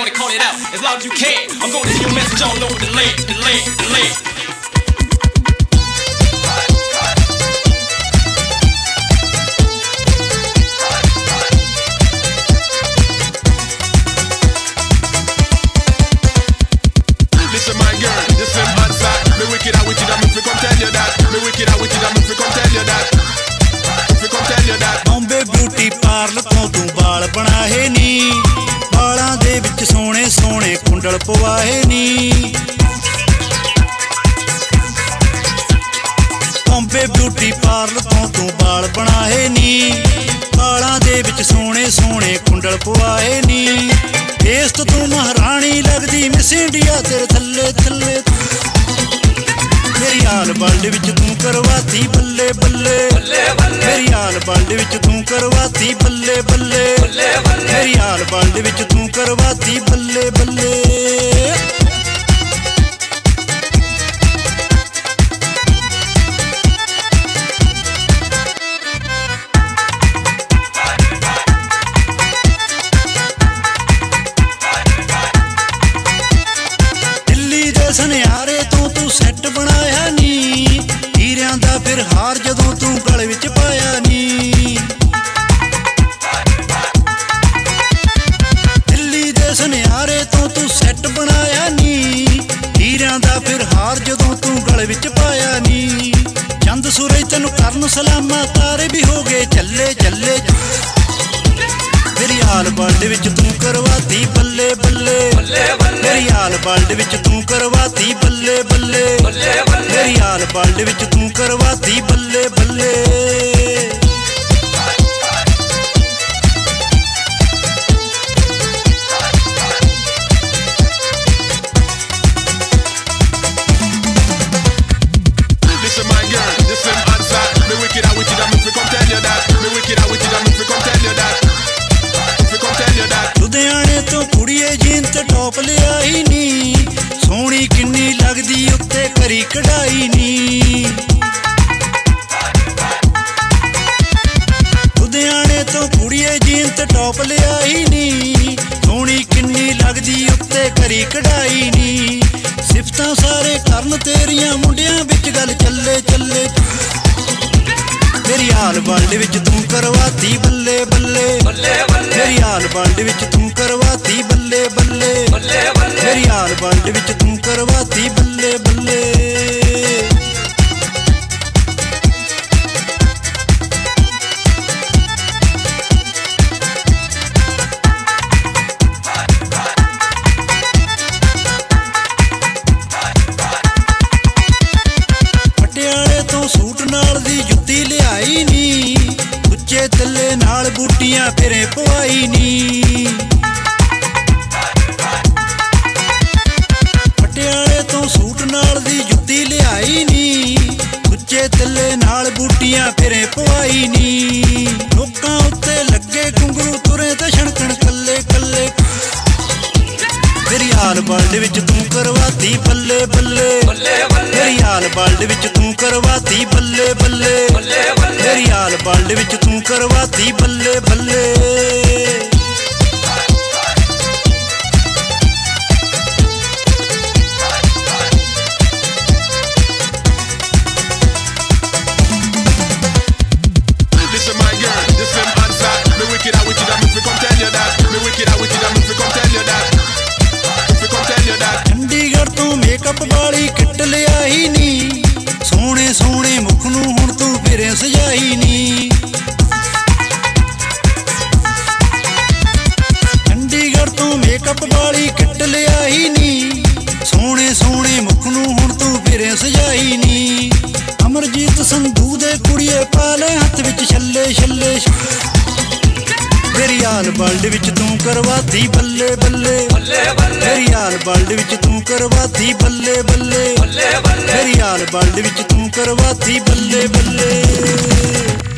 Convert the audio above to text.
gonna call it out as loud as you can. I'm gonna send your message all over the land, the land, the land. Listen my girl, listen answer. Me wicked I wicked, I'm if we come tell you that. Me wicked I wicked, I'm if we come tell you that. If we come tell you that. Bombay beauty parlor ਤੋਂ ਤੂੰ ਵਾਲ ਬਣਾਏ ਨੀ, ਵਾਲਾਂ ਦੇ ਵਿੱਚ ਸੋਹਣੇ ਸੋਹਣੇ ਕੁੰਡਲ ਪਵਾਏ ਨੀ। Bombay beauty parlor ਤੋਂ ਤੂੰ ਵਾਲ ਬਣਾਏ ਨੀ, ਵਾਲਾਂ ਦੇ ਵਿੱਚ ਸੋਹਣੇ ਸੋਹਣੇ ਕੁੰਡਲ ਪਵਾਏ ਨੀ। ਫੇਸ ਤੋਂ ਤੂੰ ਮਹਾਰਾਣੀ ਲੱਗਦੀ ਮਿਸ ਇੰਡੀਆ ਤੇਰੇ ਥੱਲੇ ਥੱਲੇ। ਮੇਰੀ ਹਾਲ ਬਲਡ ਵਿੱਚ ਤੂੰ ਕਰਵਾਤੀ ਬੱਲੇ ਬੱਲੇ, ਮੇਰੀ ਹਾਲ ਬਲਡ ਵਿੱਚ ਤੂੰ ਕਰਵਾਤੀ ਬੱਲੇ ਬੱਲੇ, ਮੇਰੀ ਹਾਲ ਬਲਡ ਵਿੱਚ ਤੂੰ ਕਰਵਾਤੀ ਬੱਲੇ ਬੱਲੇ। ਸੁਨਿਆਰੇ ਤੋਂ ਤੂੰ ਸੈੱਟ ਬਣਾਇਆ ਨੀ, ਹੀਰਿਆਂ ਦਾ ਫਿਰ ਹਾਰ ਜਦੋਂ ਤੂੰ ਗਲ ਵਿੱਚ ਪਾਇਆ ਨੀ। ਦਿੱਲੀ ਦੇ ਸੁਨਿਆਰੇ ਤੋਂ ਤੂੰ ਸੈੱਟ ਬਣਾਇਆ ਨੀ, ਹੀਰਿਆਂ ਦਾ ਫਿਰ ਹਾਰ ਜਦੋਂ ਤੂੰ ਗਲ ਵਿੱਚ ਪਾਇਆ ਨੀ। ਚੰਦ ਸੂਰਜ ਤੈਨੂੰ ਕਰਨ ਸਲਾਮਾਂ, ਤਾਰੇ ਵੀ ਹੋ ਗਏ ਚੱਲੇ ਚੱਲੇ। ਮੇਰੀ ਹਾਲ ਬਲਡ ਵਿੱਚ ਤੂੰ ਕਰਵਾਤੀ ਬੱਲੇ ਬੱਲੇ, ਮੇਰੀ ਹਾਲ ਬਲਡ ਵਿੱਚ ਤੂੰ ਕਰਵਾਤੀ ਬੱਲੇ ਬੱਲੇ, ਮੇਰੀ ਹਾਲ ਬਲਡ ਵਿੱਚ ਤੂੰ ਕਰਵਾਤੀ ਬੱਲੇ ਬੱਲੇ। Listen my girl, listen answer. Me wicked I wicked, I'm if we come tell you that. Me wicked I wicked, I'm if we come tell you that. ਲੁਧਿਆਣੇ ਤੋਂ ਕੁੜੀਏ ਜੀਨ ਤੇ ਟੌਪ ਲਿਆਈ ਨੀ, ਸੋਹਣੀ ਕਿੰਨੀ ਲੱਗਦੀ ਉੱਤੇ ਕਰੀ ਕਢਾਈ ਨੀ। ਲੁਧਿਆਣੇ ਤੋਂ ਕੁੜੀਏ ਜੀਨ ਤੇ ਟੌਪ ਲਿਆਈ ਨੀ, ਸੋਹਣੀ ਕਿੰਨੀ ਲੱਗਦੀ ਉੱਤੇ ਕਰੀ ਕਢਾਈ ਨੀ। ਸਿਫਤਾਂ ਸਾਰੇ ਕਰਨ ਤੇਰੀਆਂ ਮੁੰਡਿਆਂ ਵਿੱਚ ਗੱਲ ਚੱਲੇ ਚੱਲੇ। ਮੇਰੀ ਹਾਲ ਬਲਡ ਵਿੱਚ ਤੂੰ ਕਰਵਾਤੀ ਬੱਲੇ ਬੱਲੇ, ਮੇਰੀ ਹਾਲ ਬਲਡ ਵਿੱਚ ਤੂੰ ਕਰਵਾਤੀ ਬੱਲੇ ਬੱਲੇ, ਮੇਰੀ ਹਾਲ ਬਲਡ ਵਿੱਚ ਤੂੰ ਕਰਵਾਤੀ ਬੱਲੇ ਬੱਲੇ। ਪਟਿਆਲੇ ਤੋਂ ਸੂਟ ਨਾਲ ਦੀ ਜੁੱਤੀ ਲਿਆਈ ਨੀ, ਉੱਚੇ ਤੱਲੇ ਨਾਲ ਬੂਟੀਆਂ ਫਿਰੇ ਪਵਾਈ ਨੀ। ਪਟਿਆਲੇ ਤੋਂ ਸੂਟ ਨਾਲ ਦੀ ਜੁੱਤੀ ਲਿਆਈ ਨੀ, ਉੱਚੇ ਤੱਲੇ ਨਾਲ ਬੂਟੀਆਂ ਫਿਰੇ ਪਵਾਈ ਨੀ। ਲੋਕਾਂ ਉੱਤੇ ਲੱਗੇ ਘੁੰਗਰੂ ਤੁਰੇ ਤੇ ਛਣਕਣ ਕੱਲੇ ਕੱਲੇ। ਮੇਰੀ ਹਾਲ ਬਲਡ ਵਿੱਚ ਤੂੰ ਕਰਵਾਤੀ ਬੱਲੇ ਬੱਲੇ, ਮੇਰੀ ਹਾਲ ਬਲਡ ਵਿੱਚ ਤੂੰ ਕਰਵਾਤੀ ਬੱਲੇ ਬੱਲੇ, ਮੇਰੀ ਹਾਲ ਬਲਡ ਵਿੱਚ ਤੂੰ ਕਰਵਾਤੀ ਬੱਲੇ ਬੱਲੇ। Listen my girl, listen answer. Me wicked I wicked, I'm if we come tell you that. Me wicked I wicked, I'm if we come tell you that. If we come tell you that. Chandigarh ਤੋਂ makeup ਵਾਲੀ kit ਲਿਆਈ ਨੀ, ਸੋਹਣੇ ਸੋਹਣੇ ਮੁਖ ਨੂੰ ਹੁਣ ਤੂੰ ਫਿਰੇ ਸਜਾਈ ਨੀ। ਚੰਡੀਗੜ੍ਹ ਤੋਂ ਮੇਕਅਪ ਵਾਲੀ ਕਿੱਟ ਲਿਆਈ ਨੀ, ਸੋਹਣੇ ਸੋਹਣੇ ਮੁਖ ਨੂੰ ਹੁਣ ਤੂੰ ਫਿਰੇ ਸਜਾਈ ਨੀ। ਅਮਰਜੀਤ ਸੰਧੂ ਦੇ ਕੁੜੀਏ ਪਾ ਲੈ ਹੱਥ ਵਿੱਚ ਛੱਲੇ ਛੱਲੇ। ਮੇਰੀ ਹਾਲ ਬਲਡ ਵਿੱਚ ਤੂੰ ਕਰਵਾਤੀ ਬੱਲੇ ਬੱਲੇ, ਮੇਰੀ ਹਾਲ ਬਲਡ ਵਿੱਚ ਤੂੰ ਕਰਵਾਤੀ ਬੱਲੇ ਬੱਲੇ, ਮੇਰੀ ਹਾਲ ਬਲਡ ਵਿੱਚ ਤੂੰ ਕਰਵਾਤੀ ਬੱਲੇ ਬੱਲੇ।